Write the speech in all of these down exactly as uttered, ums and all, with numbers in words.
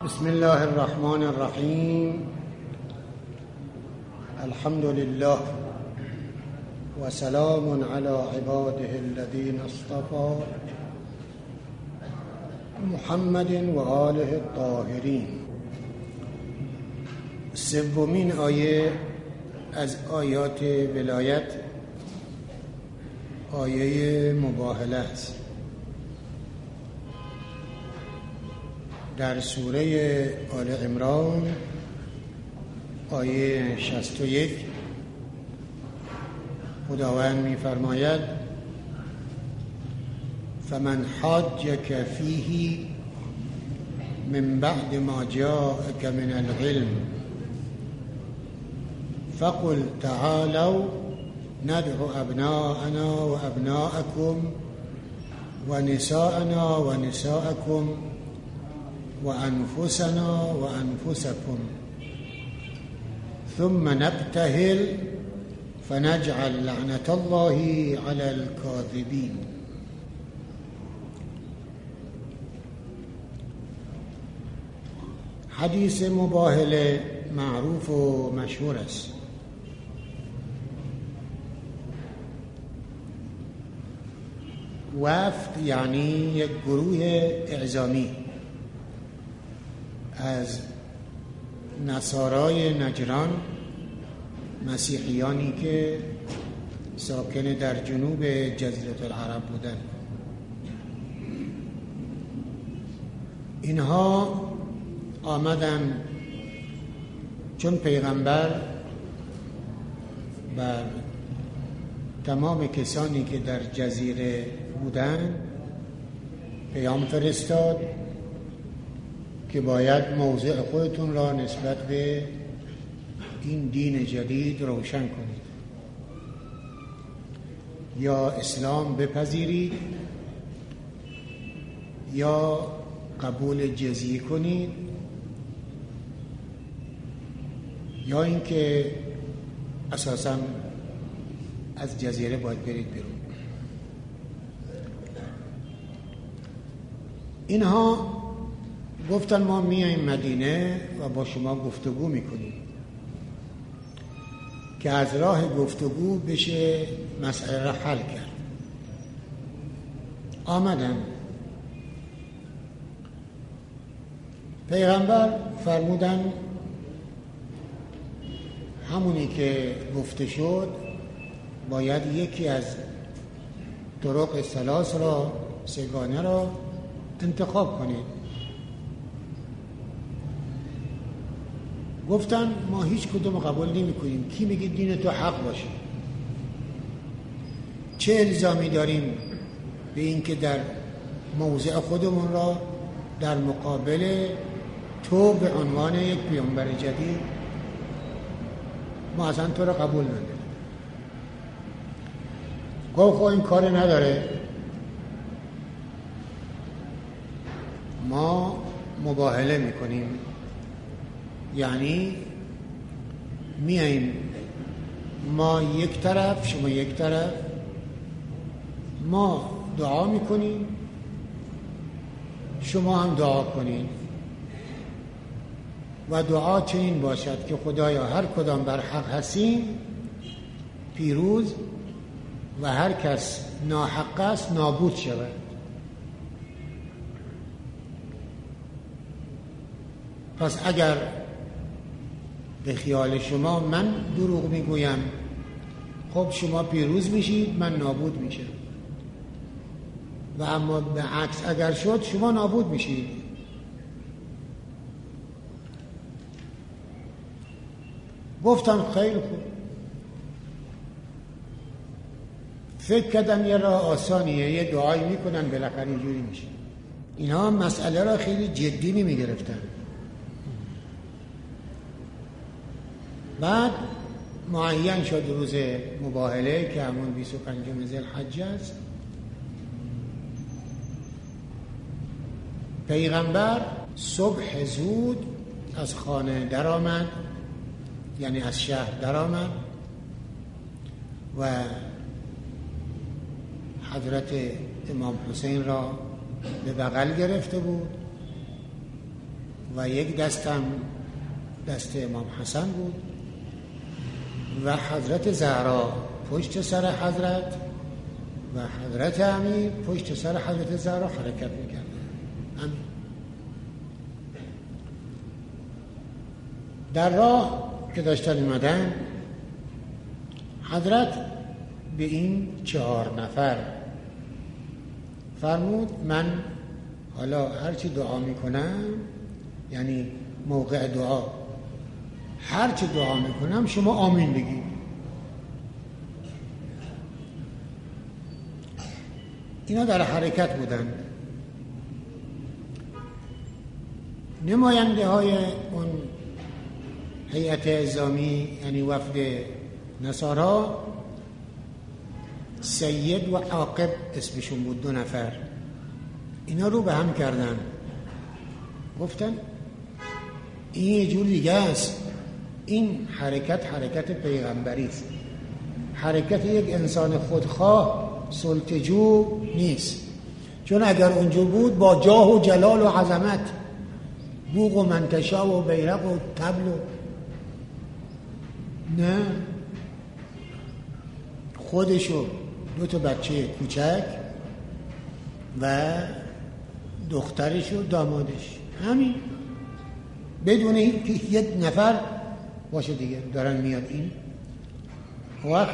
بسم الله الرحمن الرحیم. الحمد لله و سلام علی عباده الذین اصطفى محمد و آله الطاهرین. سومین آیه از آیات ولایت آیه مباهله است. در سوره آل عمران آیه شصت و یک خداوند می‌فرماید: فمن حاجك فیه من بعد ما جاءك من العلم فقل تعالوا ندعو ابناءنا و ابناءكم و نساءنا و نساءكم و انفسنا و انفسكم ثم نبتهل فنجعل لعنة الله على الكاذبين. حدیث مباهله معروف و مشهور است. وفد یعنی یک گروه اعزامی از نصارای نجران، مسیحیانی که ساکن در جنوب جزیره العرب بودند. اینها آمدن چون پیغمبر بر تمام کسانی که در جزیره بودند پیام فرستاد که باید موضع خودتون را نسبت به این دین جدید روشن کنید، یا اسلام بپذیرید یا قبول جزیه کنید، یا اینکه اساساً از جزیره باید برید بیرون. اینها گفتن ما میایم مدینه و با شما گفتگو میکنیم که از راه گفتگو بشه مسئله را حل کرد. آمدن. پیغمبر فرمودن همونی که گفته شد باید یکی از طرق ثلاث را، سگانه را انتخاب کنید. گفتن ما هیچ کدوم قبول نمی کنیم. کی میگه دین تو حق باشه؟ چه الزامی داریم به این که در موضع خودمون را در مقابل تو به عنوان یک پیامبر جدید ما اصلا تو را قبول نداریم. گفت خب این کار نداره، ما مباهله میکنیم، یعنی میاییم ما یک طرف شما یک طرف، ما دعا میکنیم شما هم دعا کنین و دعا چنین باشد که خدایا هر کدام بر حق هستیم پیروز و هر کس ناحق است نابود شود. پس اگر به خیال شما من دروغ میگویم، خب شما پیروز میشید من نابود میشم، و اما به عکس اگر شد شما نابود میشید. گفتم خیلی خوب. فکر کردم یه راه آسانیه، یه دعایی میکنن بالاخره اینجوری میشه. اینها مسئله را خیلی جدی نمیگرفتن. بعد معین شد روز مباهله که همون بیست و پنجم ذوالحجه است. پیغمبر صبح زود از خانه در آمد، یعنی از شهر در آمد و حضرت امام حسین را به بغل گرفته بود و یک دستم دست امام حسن بود و حضرت زهرا پشت سر حضرت و حضرت امیر پشت سر حضرت زهرا حرکت میکردن. همین. در راه که داشتن اومدن، حضرت به این چهار نفر فرمود من حالا هرچی دعا میکنم، یعنی موقع دعا هرچی دعا میکنم شما آمین بگید. اینا در حرکت بودن. نماینده های اون هیئت اعزامی، یعنی وفد نصارا، سید و عاقب اسمشون بود، دو نفر. اینا رو به هم کردن، گفتن این یه جور دیگه است، این حرکت حرکت پیغمبری است، حرکت یک انسان خودخواه سلطه‌جو نیست. چون اگر اونجا بود با جاه و جلال و عظمت، بوق و منتشا و بیرق و طبل و نه، خودشو دو تا بچه کوچک و دخترش و دامادش، همین، بدون اینکه یک نفر باشه دیگه دارن میاد. این وقت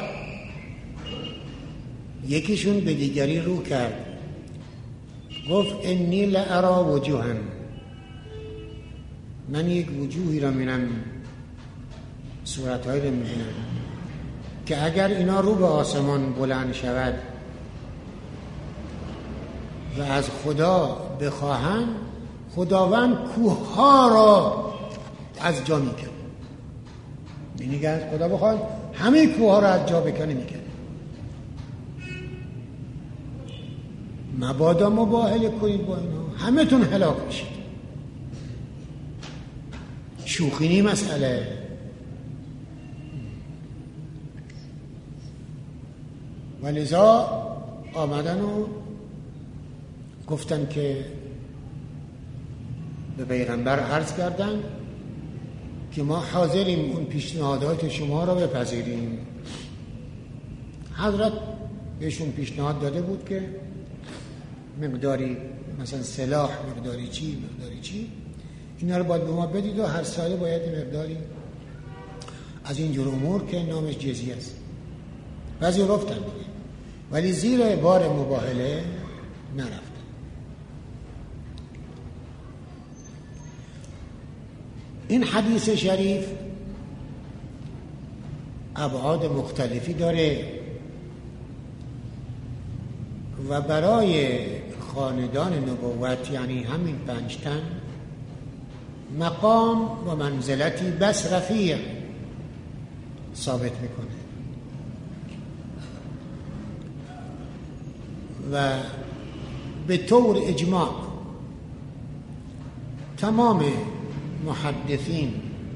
یکیشون به دیگری رو کرد، گفت انی لارا وجوها، من یک وجوهی را میبینم، صورتهایی را میبینم که اگر اینا رو به آسمان بلند شود و از خدا بخواهند، خداوند کوه‌ها را از جا میکنه. یعنی که از خدا بخواهند همه کوه‌ها را از جا بکنه میکنه. مبادا مباهله کنید با اینا، همه تون هلاک میشید. شوخی نی مسئله. ولذا آمدن و گفتن که به پیغمبر عرض کردن که ما حاضریم اون پیشنهادات شما را بپذیریم. حضرت بهشون پیشنهاد داده بود که مقداری مثلا سلاح، مقداری چی مقداری چی اینا رو باید به ما بدید و هر ساله باید مقداری از این جور امور که نامش جزیه است. بعضی رفتن دیگه، ولی زیر بار مباهله نرفتن. این حدیث شریف ابعاد مختلفی داره و برای خاندان نبوت، یعنی همین پنج تن، مقام و منزلتی بس رفیع ثابت میکنه و به طور اجماع تمام محدثین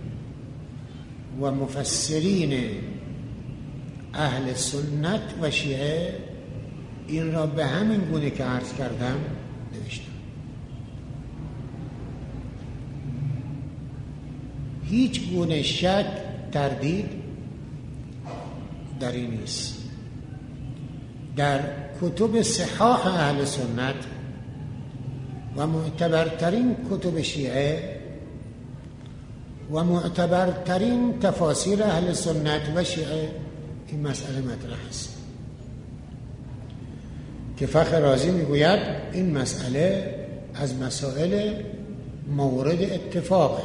و مفسرین اهل سنت و شیعه این را به همین گونه که عرض کردم نوشتم. هیچ گونه شک، تردید در این نیست. در کتب صحاح اهل سنت و معتبرترین کتب شیعه و معتبرترین تفاسیر اهل سنت و شیعه این مسئله مطرح است که فخر رازی میگوید این مسئله از مسائل مورد اتفاقه.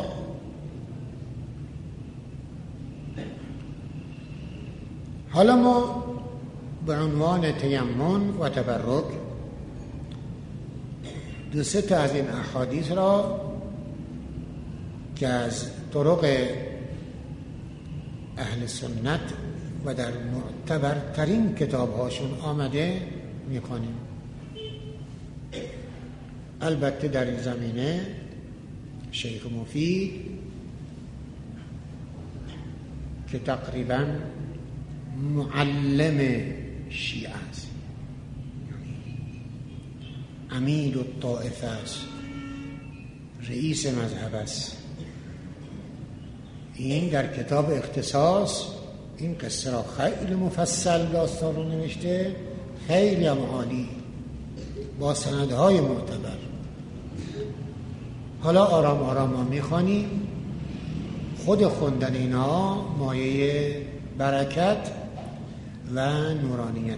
حالا ما به عنوان تیمم و تبرک دو سه تا از این احادیث را که از طرق اهل سنت و در معتبرترین کتابهاشون آمده میکنیم. البته در این زمینه شیخ مفید که تقریباً معلم شیعه است، امیر الطائفه است، رئیس مذهب است. این در کتاب اختصاص این قصه را خیلی مفصل داستان رو نوشته، خیلی هم عالی با سندهای معتبر. حالا آرام آرام ما میخوانیم. خود خوندن اینا مایه برکت و نورانیت.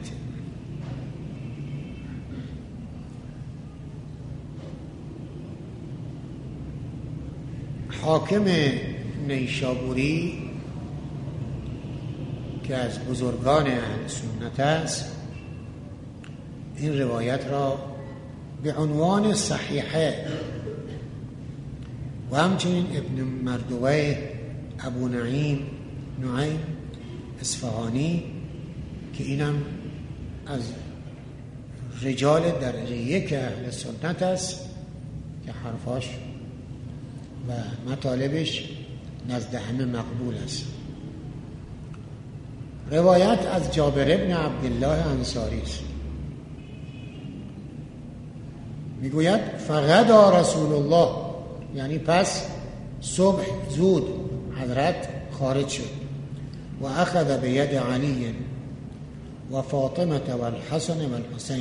حاکم نیشابوری که از بزرگان اهل سنت است، این روایت را به عنوان صحیحه و همچنین ابن مردویه، ابو نعیم نعیم اصفهانی که اینم از رجال درجه یک اهل سنت است که حرفاش و مطالبش نزد همه مقبول است. روایت از جابر ابن عبدالله انصاری است. میگوید فغدا رسول الله، یعنی پس صبح زود حضرت خارج شد و اخذ بید علی و فاطمه و الحسن و الحسین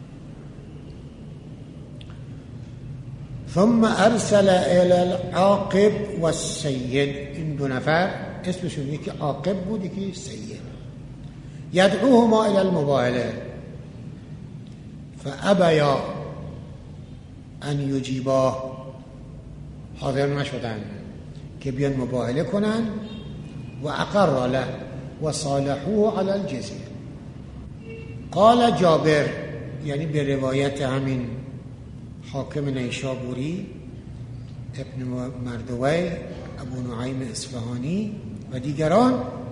ثم ارسل الى العاقب والسید. این دو نفر اسمشون یکی عاقب بود یکی سید. یدعوهما الى المباهله فابیا ان یجیباه، حاضر نشدن که بیان مباهله کنن و اقر له و صالحوه علی الجزیه. قال جابر، یعنی به روایت همین حاکم نیشابوری ابن مردوی، ابو نعیم اصفهانی و دیگران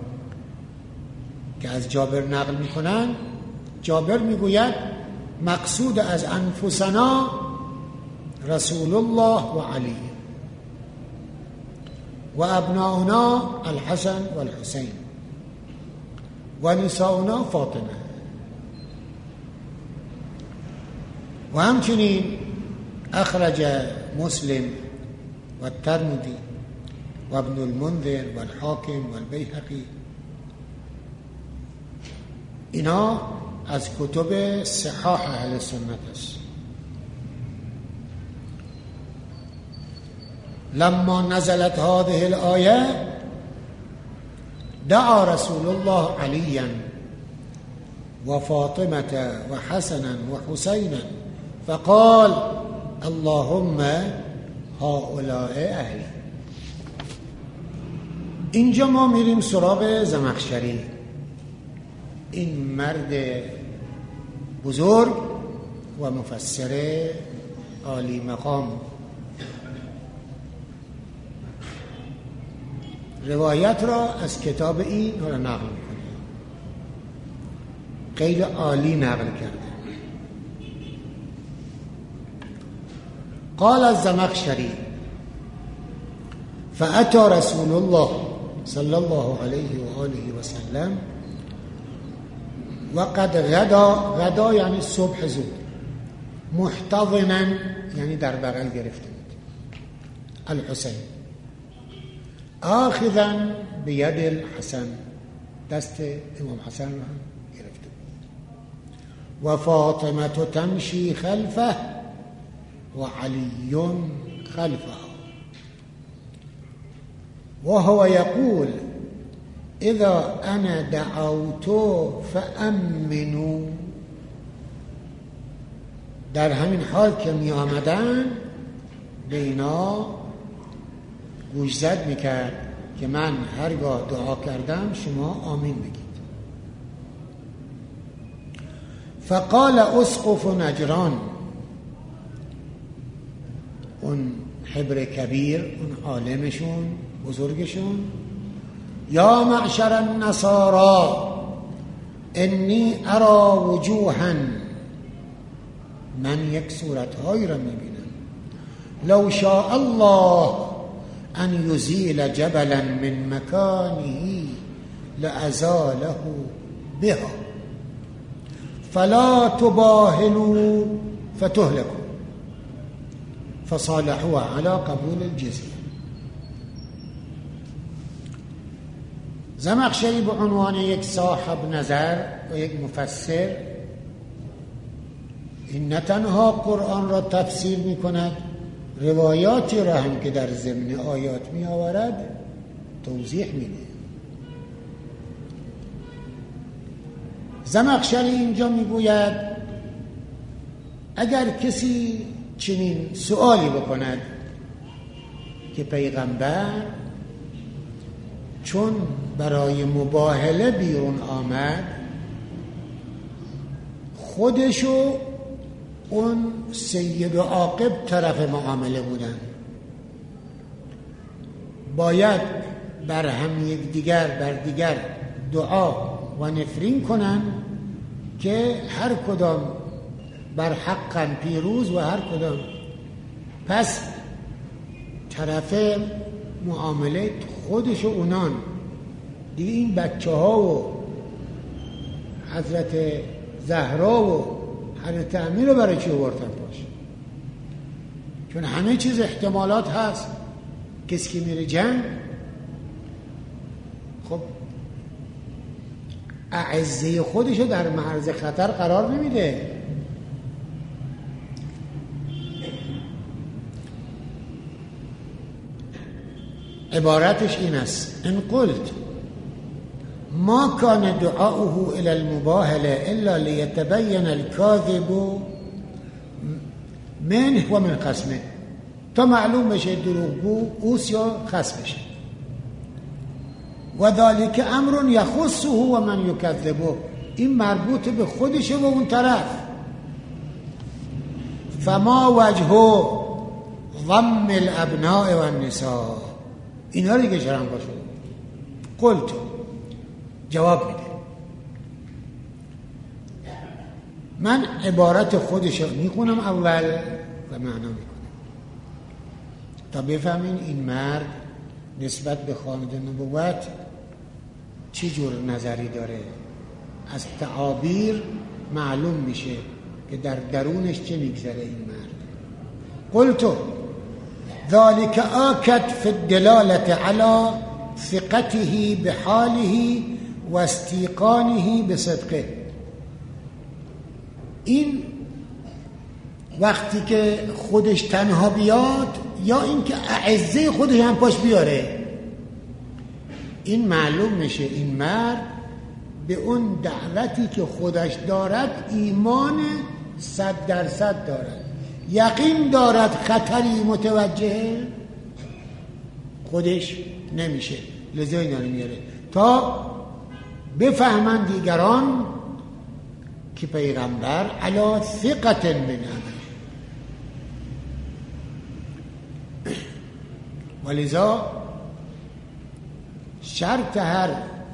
که از جابر نقل میکنن، جابر میگوید مقصود از انفسنا رسول الله و علی و ابناؤنا الحسن و الحسین و نساؤنا فاطمه. و همچنین اخرج مسلم و الترمذی و ابن المنذر و الحاکم و البیهقی. اینا از کتب صحاح اهل سنت است. لما نزلت هذه الآية دعا رسول الله عليا وفاطمة وحسنا وحسينا فقال اللهم هؤلاء أهلي. اینجا ما میریم سراغ زمخشری، این مرد بزرگ و مفسر عالی مقام. روایت را از کتاب این را نقل میکنه، خیلی عالی نقل کرده. قال الزمخشری فأتى رسول الله صلی الله علیه و آله و سلم وقد غدا، غدا یعنی صبح زود، محتضنا یعنی در بغل گرفته بود، الحسین آخذا بید الحسن، دست امام حسن را هم گرفته بود. و فاطمه تمشی خلفه و علی خلفه و هو یقول اذا انا دعوت فامنوا. در همین حال که می آمدن به اینا گوشزد میکرد که من هرگاه دعا کردم شما آمین بگید. فقال اسقف نجران، اون حبر کبیر، اون عالمشون بزرگشون، یا معشر النصارا انی ارا وجوها، من یک صورتهایی را میبینم، لو شاء الله ان یزیل جبلا من مکانه لازاله بها فلا تباهلوا فتهلكوا فصالحوا على قبول الجزیه. زمخشری به عنوان یک صاحب نظر و یک مفسر این نه تنها قرآن را تفسیر می کند، روایاتی را هم که در ضمن آیات می آورد توضیح می ده. زمخشری اینجا می گوید اگر کسی چنین سؤالی بکند که پیغمبر چون برای مباهله بیرون آمد خودشو اون سید و عاقب طرف معامله بودن، باید بر هم یک دیگر بر دیگر دعا و نفرین کنن که هر کدام بر حقا پیروز و هر کدام. پس طرف معامله خودش و اونان دیگه، این بچه ها و حضرت زهرا و حضرت امیر رو برای چی آوردن باشه؟ چون همه چیز احتمالات هست. کسی که میره جنگ خب اعزه خودشو در معرض خطر قرار نمیده. عبارتش این است: ان قلت ما كان دعاؤه الى المباهله الا ليتبين الكاذب منه و من خصمه، تا معلوم بشه دروغگو اوست یا خصمشه. و ذلك امر يخصه و من يكذبه، این مربوط به خودشه و اون طرف. فما وجه ضم الابناء و النساء، اینا رو دیگه شرم باشه. قلت جواب میده، من عبارت خودش میخونم اول و معنا میکنم تا بفهمین این مرد نسبت به خاند نبوت چی جور نظری داره. از تعابیر معلوم میشه که در درونش چه میگذره این مرد. قلت ذلك آكد في الدلالة على ثقته بحاله و استیقانه بصدقه. این وقتی که خودش تنها بیاد یا این که اعزه خودش هم پاش بیاره، این معلوم میشه این مرد به اون دعوتی که خودش دارد ایمان صد درصد دارد، یقین دارد خطری متوجه خودش نمیشه. لذا اینا رو میاره تا بفهمن دیگران که پیغمبر علی ثقة من امر. ولذا شرط هر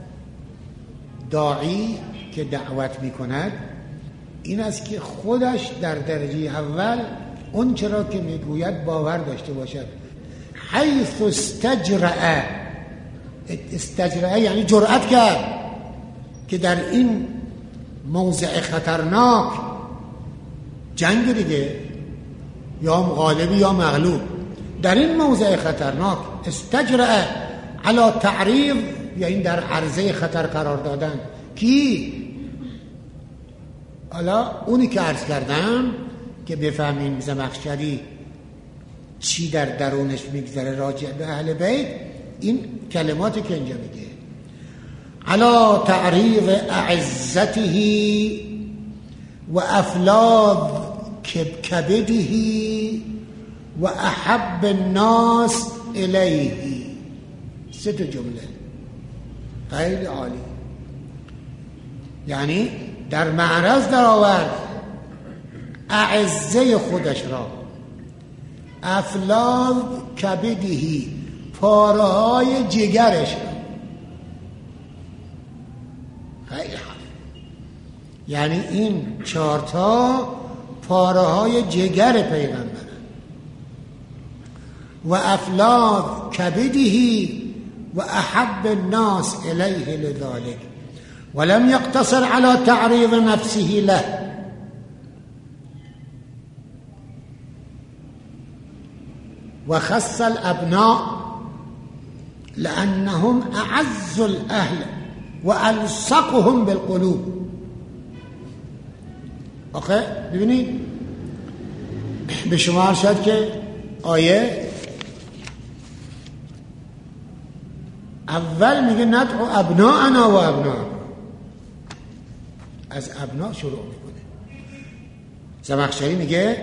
داعی که دعوت میکند این است که خودش در درجه اول اون چرا که میگوید باور داشته باشد. حیث استجرأ، استجرأ یعنی جرأت کرد که در این موضع خطرناک جنگ دیگه یا غالبی یا مغلوب، در این موضع خطرناک استجرأ علی تعریض، یعنی در عرضه خطر قرار دادن. کی؟ حالا اونی که عرض کردم که بفهمین زمخشری چی در درونش میگذره راجع به اهل بیت، این کلماتی که اینجا میگه علی تعریض اعزته و افلاذ کبده و احب الناس الیه. سه تا جمله خیلی عالی، یعنی در معرض در آورد اعزه خودش را، افلاذ کبدهی پاره های جگرش را. خیلی خوب، یعنی این چارتا پاره های جگر پیغمبر. و افلاذ کبدهی و احب الناس الیه لذلك ولم يقتصر على تعريض نفسه له. و خص الابناء لانهم اعز الاهل و الصقهم بالقلوب. آخه ببینید به شما عرض شد که آیه اول میگه ندعو ابناءنا و ابناء، از ابنا شروع میکنه. زمخشری میگه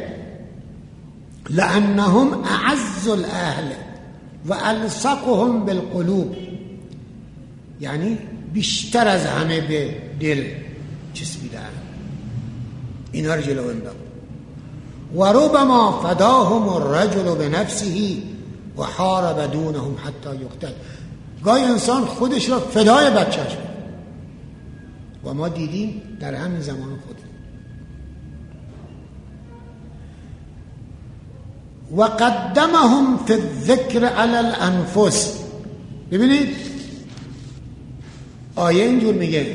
لانهم اعز الاهل و الصقهم بالقلوب، یعنی بیشتر از همه به دل چسبیدن، اینا رو جلو انداخت. و ربما فداهم الرجل بنفسه و حارب دونهم حتی یقتل. گاهی انسان خودش را فدای بچه‌ش کنه و ما دیدیم در همین زمان خودمون. و قدمهم فی الذکر علی الانفس. ببینید آیه اینجور میگه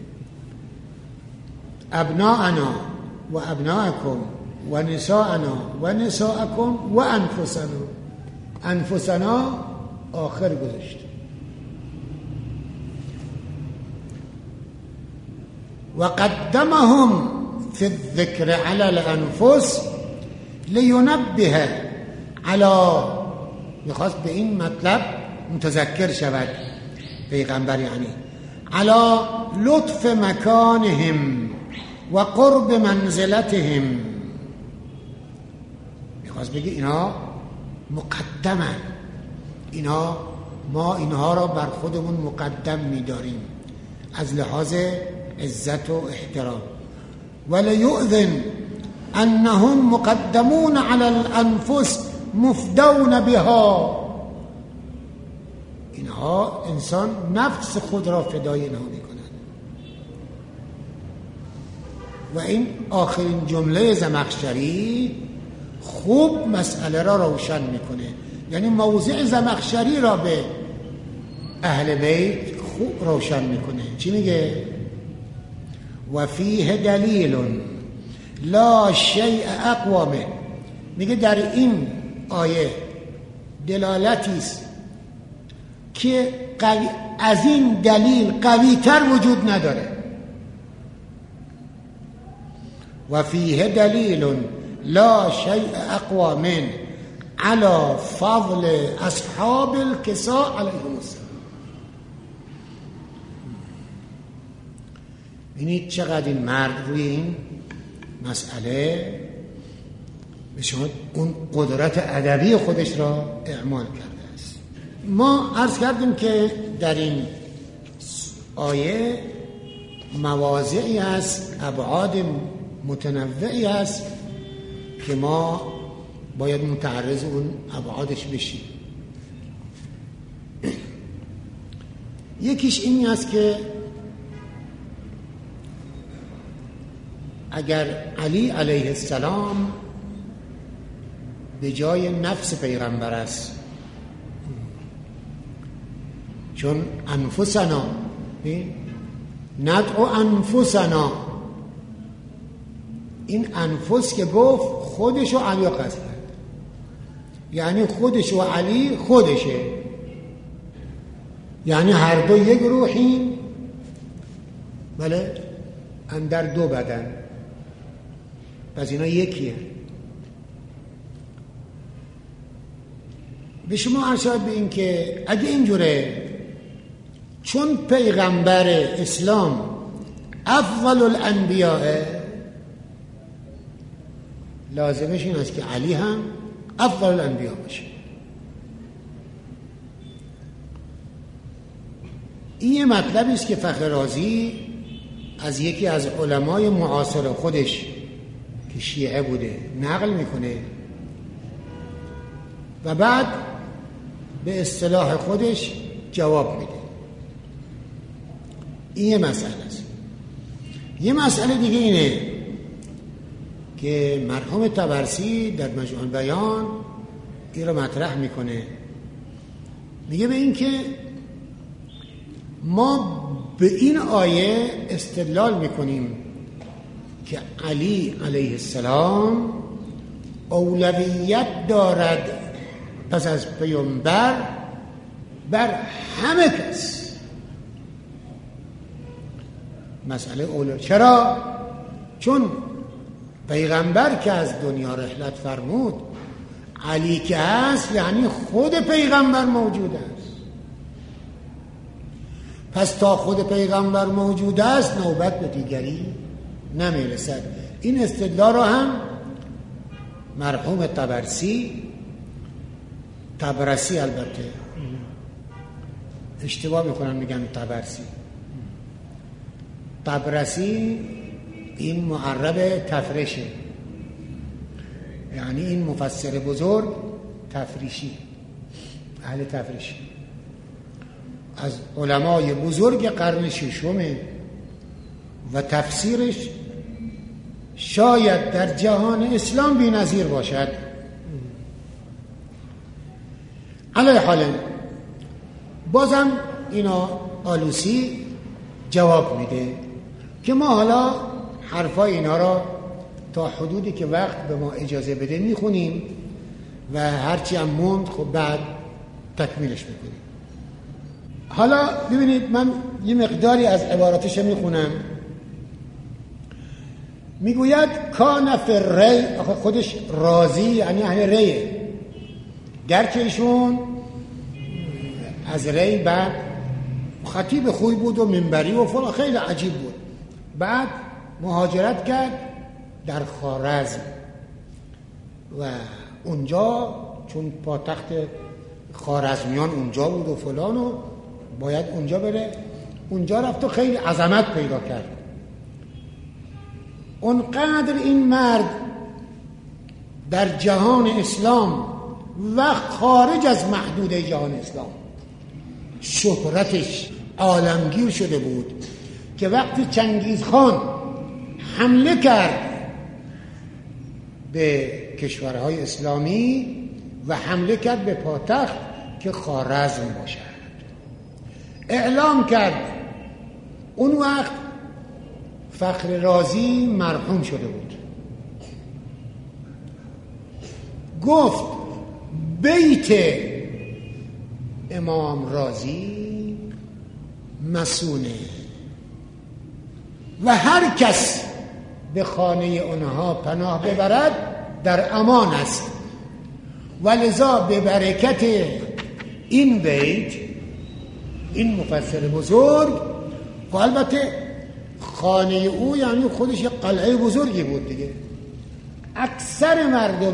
ابناءنا و ابناءکم و نساءنا و نساءکم و انفسنا. انفسنا آخر گذاشت. و قدمهم فی الذکر علی الانفس لینبه علی، میخواست به این مطلب متذکر شود پیغمبر، یعنی علی لطف مکانهم و قرب منزلتهم. میخواست بگه اینا مقدمن، اینا ما اینها را بر خودمون مقدم می‌داریم از لحاظ عزت و احترام. ولیؤذن انهم مقدمون علی الانفس مفدون بها. اینها انسان نفس خود را فدای اینها می‌کند. و این آخرین جمله زمخشری خوب مسئله را روشن میکنه، یعنی موضع زمخشری را به اهل بیت خوب روشن میکنه. چی میگه؟ و فیه دلیل لا شیء اقوى منه. میگه در این آیه دلالتی است که از این دلیل قوی تر وجود نداره. و فیه دلیل لا شیء اقوى من على فضل اصحاب الكساء علیهم السلام. ببینید چقدر این مرد روی این مسئله به شما اون قدرت ادبی خودش را اعمال کرده است. ما عرض کردیم که در این آیه مواضعی است، ابعاد متنوعی است که ما باید متعرض اون ابعادش بشیم. یکیش این است که اگر علی علیه السلام به جای نفس پیغمبر است، چون انفسنا ندعو انفسنا، این انفس که گفت خودش و علی قصد کرد، یعنی خودش و علی خودشه، یعنی هر دو یک روحی، بله، اندر دو بدن، پس اینا یکیه. به شما ارشاد به این که اگه اینجوره، چون پیغمبر اسلام افضل الانبیاء، لازمش این است که علی هم افضل الانبیاء باشه. این مطلبی است که فخر رازی از یکی از علمای معاصر خودش که شیعه بوده نقل میکنه و بعد به اصطلاح خودش جواب میده. این یه مسئله است. یه مسئله دیگه اینه که مرحوم طبرسی در مجموع البیان این رو مطرح میکنه، میگه به این که ما به این آیه استدلال میکنیم که علی علیه السلام اولویت دارد پس از پیامبر بر همه کس مسئله اولو. چرا؟ چون پیغمبر که از دنیا رحلت فرمود، علی که هست یعنی خود پیغمبر موجود است. پس تا خود پیغمبر موجود است نوبت به دیگری نمیرسد. این استدلال رو هم مرحوم طبرسی طبرسی البته اشتباه میکنن میگن طبرسی طبرسی این معرب تفرشه، یعنی این مفسر بزرگ تفریشی، اهل تفریشی، از علمای بزرگ قرن ششمه و تفسیرش شاید در جهان اسلام بی‌نظیر باشد. علی حال بازم اینا آلوسی جواب میده که ما حالا حرفای اینا را تا حدودی که وقت به ما اجازه بده میخونیم و هرچی هم موند خب بعد تکمیلش میکنیم. حالا ببینید من یه مقداری از عباراتش میخونم. میگوید کان فی ری، آخه خودش راضی یعنی اهل ریه، گرچه ایشون از ری بعد خطیب خوبی بود و منبری و فلان، خیلی عجیب بود. بعد مهاجرت کرد در خوارزم و اونجا چون پایتخت خوارزمیان اونجا بود و فلان و باید اونجا بره، اونجا رفت و خیلی عظمت پیدا کرد. اونقدر این مرد در جهان اسلام و خارج از محدوده جهان اسلام شهرتش عالمگیر شده بود که وقتی چنگیز خان حمله کرد به کشورهای اسلامی و حمله کرد به پایتخت که خوارزم باشد، اعلام کرد. اون وقت فخر رازی مرحوم شده بود، گفت بیت امام رازی مسونه و هر کس به خانه اونها پناه ببرد در امان است، ولذا به برکت این بیت این مفسر بزرگ، و البته خانه او یعنی خودش یک قلعه بزرگی بود دیگه، اکثر مردم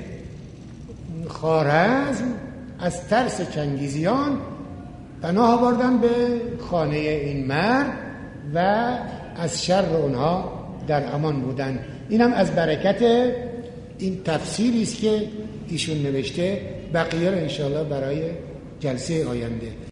خوارزم از ترس چنگیزیان پناه بردن به خانه این مرد و از شر اونها در امان بودن. اینم از برکت این تفسیری است که ایشون نوشته. بقیه رو انشاءالله برای جلسه آینده